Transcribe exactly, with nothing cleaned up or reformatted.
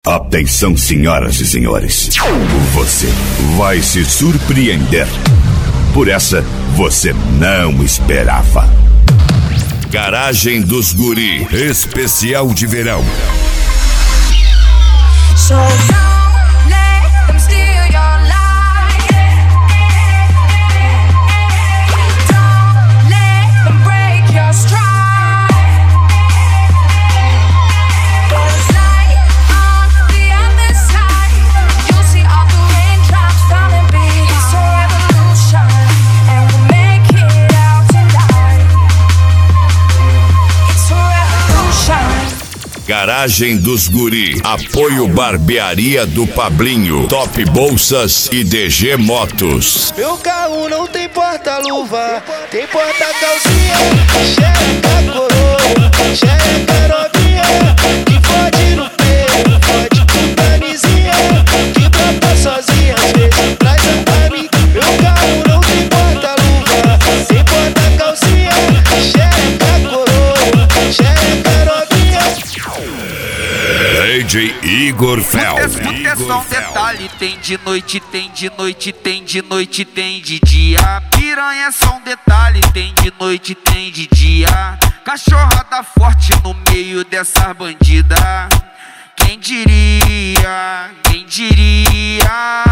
Atenção, senhoras e senhores. Você vai se surpreender. Por essa, você não esperava. Garagem dos Guri, especial de verão. So don't let them steal your life. Don't let them break your stride. There's light on the other side. You'll see all the raindrops falling behind. It's a revolution, and we'll make it out tonight. It's a revolution. Garagem dos Guri, apoio Barbearia do Pablinho, Top Bolsas e D G Motos. Meu carro não tem porta-luva, tem porta-calcinha, xereca coroa, xereca novinha, que fode no peito, fode com camisinha, que brota sozinha, às vezes traz a mim. Meu carro não tem porta-luva, tem porta-calcinha, xereca coroa, xereca novinha. D J Igor Fel. Atenção, detalhe, tem de noite, tem de noite, tem de noite, tem de dia. Piranha é só um detalhe, tem de noite, tem de dia. Cachorrada forte no meio dessa bandida. Quem diria, quem diria?